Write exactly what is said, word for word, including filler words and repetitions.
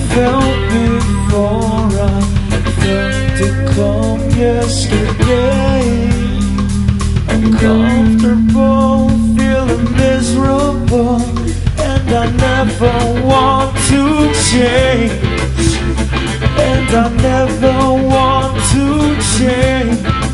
felt before. I felt it come yesterday. Uncomfortable, feeling miserable, and I never want to change. And I never want to change.